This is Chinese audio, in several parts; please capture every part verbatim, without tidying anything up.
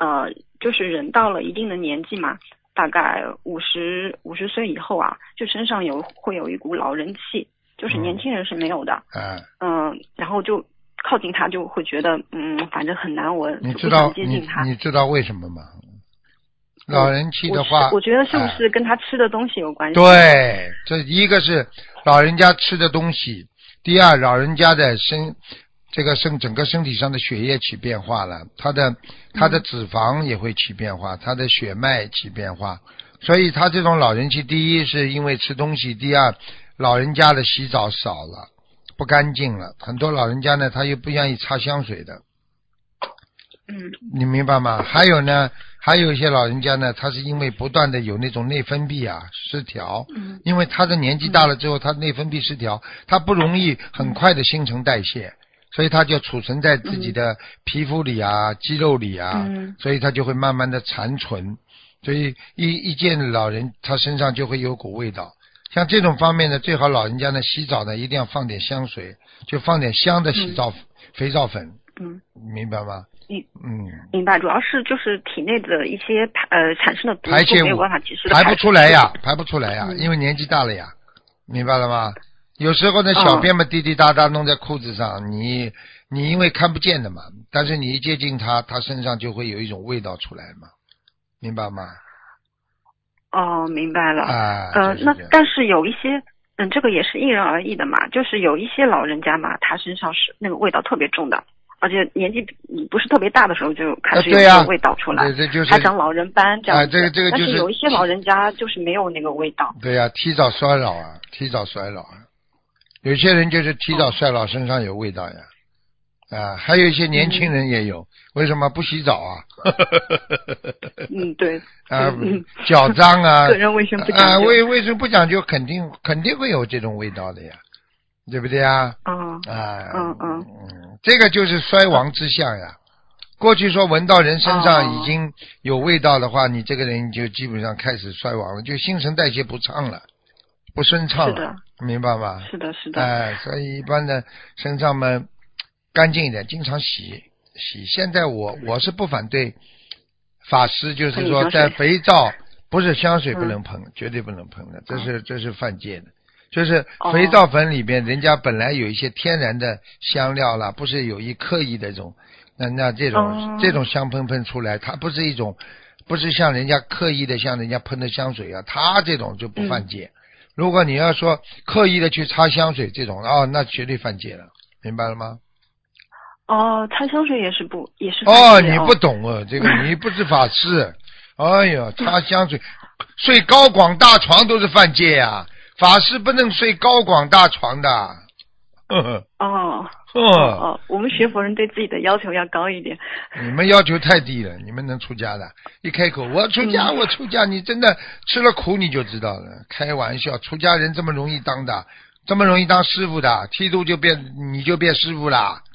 呃，就是人到了一定的年纪嘛，大概五十五十岁以后啊，就身上有会有一股老人气，就是年轻人是没有的。 嗯， 嗯、呃，然后就靠近他就会觉得，嗯，反正很难闻， 你知道就不想接近他。 你你知道为什么吗？老人气的话， 我我觉得是不是跟他吃的东西有关系？ 对，这一个是老人家吃的东西，第二老人家的身这个身整个身体上的血液起变化了，他的他的脂肪也会起变化，他的血脉起变化，所以他这种老人气，第一是因为吃东西，第二老人家的洗澡少了，不干净了，很多老人家呢他又不愿意擦香水的。 嗯， 你明白吗？还有呢，还有一些老人家呢，他是因为不断的有那种内分泌啊失调， 嗯， 因为他的年纪大了之后，他内分泌失调，他不容易很快的新陈代谢，所以他就储存在自己的皮肤里啊、肌肉里啊， 嗯， 所以他就会慢慢的残存，所以一一见老人，他身上就会有股味道。像这种方面呢，最好老人家呢洗澡呢一定要放点香水，就放点香的洗澡、嗯、肥皂粉， 嗯， 明白吗？ 明嗯， 明白，主要是就是体内的一些呃产生的毒排泄物没有办法及时的排不出来呀，排不出出来呀， 嗯、 因为年纪大了呀，明白了吗？有时候呢， 嗯、 小便嘛滴滴答答弄在裤子上，你你因为看不见的嘛，但是你一接近它，它身上就会有一种味道出来嘛，明白吗？ 哦，明白了。 啊， 呃， 就是、 那但是有一些，嗯，这个也是因人而异的嘛。就是有一些老人家嘛，他身上是那个味道特别重的，而且年纪不是特别大的时候就开始有这个味道出来， 啊对啊、对这就是还长老人斑这样子。 啊，这个这个就是。 但是有一些老人家就是没有那个味道。 对呀、啊，提早衰老啊，提早衰老啊。有些人就是提早衰老，身上有味道呀。啊，还有一些年轻人也有，嗯、为什么不洗澡啊？ 嗯，对。 啊， 嗯、 脚脏啊， 个人卫生不讲究。 啊，卫卫生不讲究，肯定肯定会有这种味道的呀，对不对啊？ 嗯。 啊， 嗯嗯嗯，这个就是衰亡之象呀。过去说闻到人身上已经有味道的话，哦、你这个人就基本上开始衰亡了，就新陈代谢不畅了，不顺畅了，明白吗？ 是的，是的。 哎、呃，所以一般的身上嘛干净一点，经常洗洗。现在我我是不反对法师，就是说在肥皂不是香水不能喷，嗯、绝对不能喷的，这是这是犯戒的。就是肥皂粉里边，人家本来有一些天然的香料啦，不是有意刻意的这种。那那这种、哦、这种香喷喷出来，它不是一种，不是像人家刻意的像人家喷的香水啊，它这种就不犯戒。嗯、如果你要说刻意的去擦香水这种，哦，那绝对犯戒了，明白了吗？ 哦，擦香水也是不也是犯戒哦，你不懂啊，这个你不是法师。哎呀，擦香水，睡高广大床都是犯戒呀、啊，法师不能睡高广大床的。呵呵哦。哦哦，我们学佛人对自己的要求要高一点。 你们要求太低了，你们能出家的？一开口我出家，嗯、我出家，你真的吃了苦你就知道了。开玩笑，出家人这么容易当的，这么容易当师傅的，剃度就变你就变师傅啦。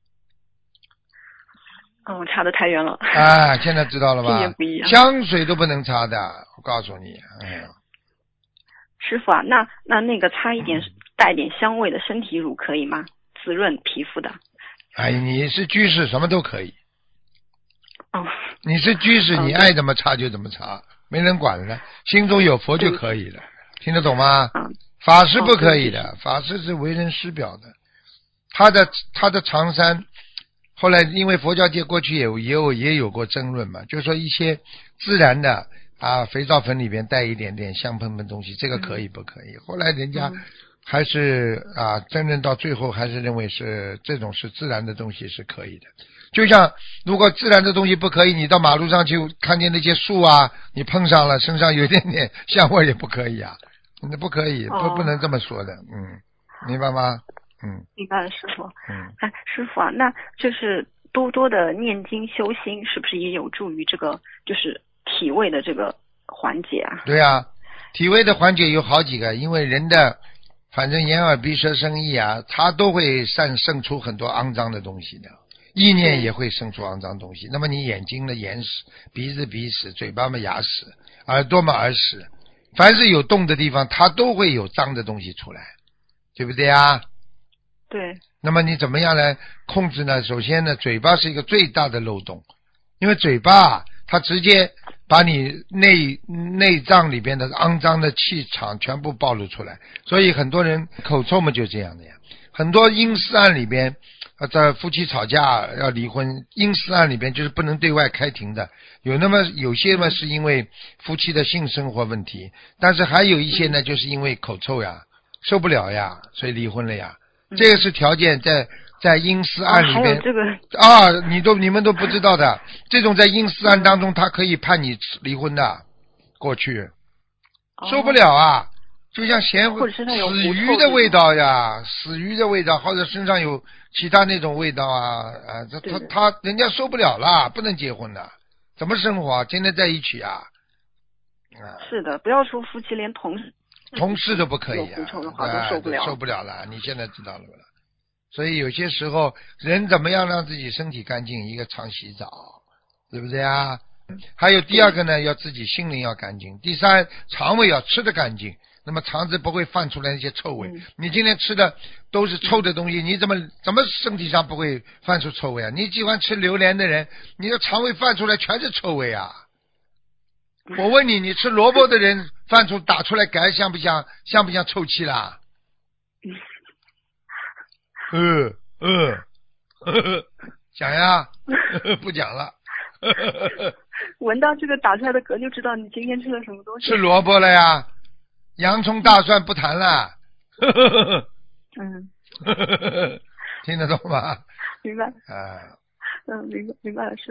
嗯，差得太远了。 啊，现在知道了吧？ 不一样， 香水都不能擦的，我告诉你。哎呀， 师傅啊，那那那个擦一点、嗯、带点香味的身体乳可以吗？滋润皮肤的。 哎，你是居士，什么都可以。 哦。 你是居士， 嗯、 你爱怎么擦就怎么擦，没人管了，心中有佛就可以了，听得懂吗？ 嗯。 法师不可以的，哦、法师是为人师表的。他的他的长衫，后来因为佛教界过去也有也有也有过争论嘛，就是说一些自然的啊肥皂粉里边带一点点香喷喷东西，这个可以不可以？嗯、后来人家。嗯还是啊，争论到最后还是认为是这种是自然的东西是可以的。就像如果自然的东西不可以，你到马路上去看见那些树啊，你碰上了身上有一点点香味也不可以啊，那不可以， 哦、 不不能这么说的，嗯，明白吗？嗯， 明白了，师傅。 嗯， 哎，师傅啊，那就是多多的念经修心，是不是也有助于这个就是体味的这个缓解啊？ 对啊，体味的缓解有好几个，因为人的。反正眼耳鼻舌身意啊，它都会散生出很多肮脏的东西的，意念也会生出肮脏东西。那么你眼睛的眼屎，鼻子鼻屎，嘴巴嘛牙屎，耳朵嘛耳屎，凡是有动的地方，它都会有脏的东西出来，对不对啊？ 对。 那么你怎么样来控制呢？首先呢，嘴巴是一个最大的漏洞， 因为嘴巴它直接把你内内脏里边的肮脏的气场全部暴露出来，所以很多人口臭嘛就这样的呀。很多阴私案里边，呃，在夫妻吵架要离婚，阴私案里边就是不能对外开庭的。有那么有些嘛是因为夫妻的性生活问题，但是还有一些呢，就是因为口臭呀，受不了呀，所以离婚了呀。这个是条件在在阴私案里边、哦、还有这个啊，你都你们都不知道的，这种在阴私案当中，他可以判你离婚的。过去受不了啊，就像咸死鱼的味道呀，死鱼的味道，或者身上有其他那种味道啊啊，他他他人家受不了了，不能结婚的，怎么生活？天天在一起啊？ 啊是的，不要说夫妻，连同事同事都不可以啊， 有狐臭的话都受不了， 受不了了。你现在知道了不啦？所以有些时候人怎么样让自己身体干净？一个常洗澡，对不对啊？还有第二个呢，要自己心灵要干净。第三，肠胃要吃得干净，那么肠子不会泛出来那些臭味。嗯、你今天吃的都是臭的东西，你怎么怎么身体上不会泛出臭味啊？你喜欢吃榴莲的人，你的肠胃泛出来全是臭味啊！我问你，你吃萝卜的人泛出打出来嗝像不像像不像臭气啦？嗯嗯，呵呵讲呀，呵呵不讲了。 闻到这个打出来的嗝就知道你今天吃了什么东西。 吃萝卜了呀，洋葱大蒜不谈了。 嗯， 听得懂吗？ 明白。 啊。 嗯，明白明白了，是。